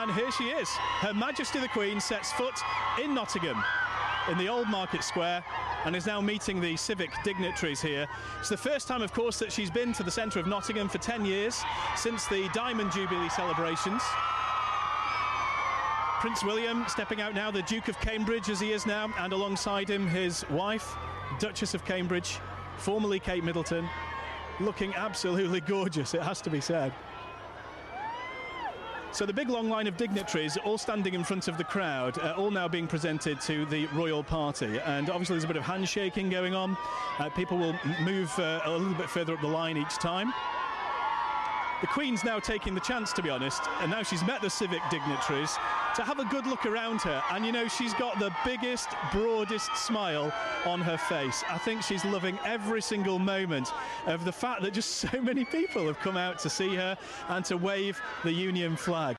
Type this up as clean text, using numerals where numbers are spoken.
And here she is. Her Majesty the Queen sets foot in Nottingham, in the Old Market Square, and is now meeting the civic dignitaries here. It's the first time, of course, that she's been to the centre of Nottingham for 10 years, since the Diamond Jubilee celebrations. Prince William stepping out now, the Duke of Cambridge as he is now, and alongside him his wife, Duchess of Cambridge, formerly Kate Middleton, looking absolutely gorgeous, it has to be said. So the big long line of dignitaries all standing in front of the crowd, all now being presented to the royal party, and obviously there's a bit of handshaking going on. People will move a little bit further up the line each time. The Queen's now taking the chance, to be honest, and now she's met the civic dignitaries, to have a good look around her, and you know, she's got the biggest, broadest smile on her face. I think she's loving every single moment of the fact that just so many people have come out to see her and to wave the Union flag.